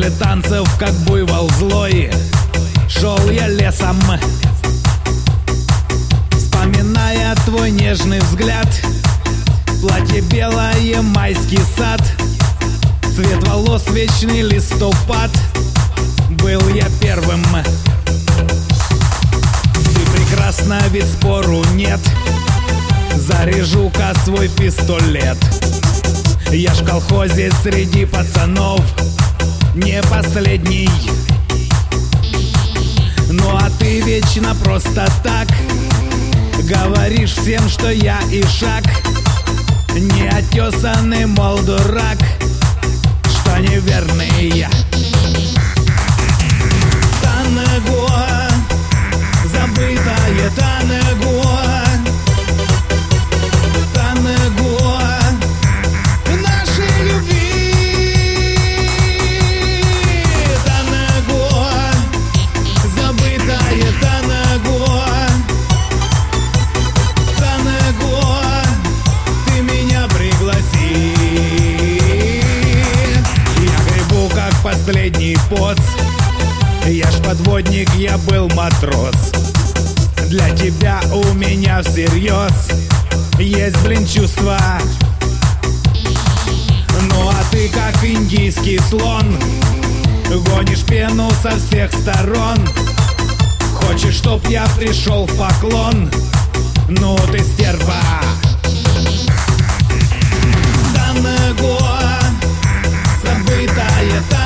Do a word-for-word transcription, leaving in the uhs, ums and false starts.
После танцев, как буйвол злой, шел я лесом, вспоминая твой нежный взгляд. Платье белое, майский сад, цвет волос вечный листопад. Был я первым. Ты прекрасна, ведь спору нет. Заряжу-ка свой пистолет. Я ж в колхозе среди пацанов не последний. Ну а ты вечно просто так говоришь всем, что я ишак, неотесанный, мол, дурак, что неверный я. Танго, забытое танго, танго нашей любви. Танго, забытое танго, танго, ты меня пригласи. Я гребу, как последний поц, я ж подводник, я был матрос. Для тебя у меня всерьез есть, блин, чувства. Ну а ты, как индийский слон, гонишь пену со всех сторон. Хочешь, чтоб я пришел в поклон? Ну ты стерва. Танго, забытая танго.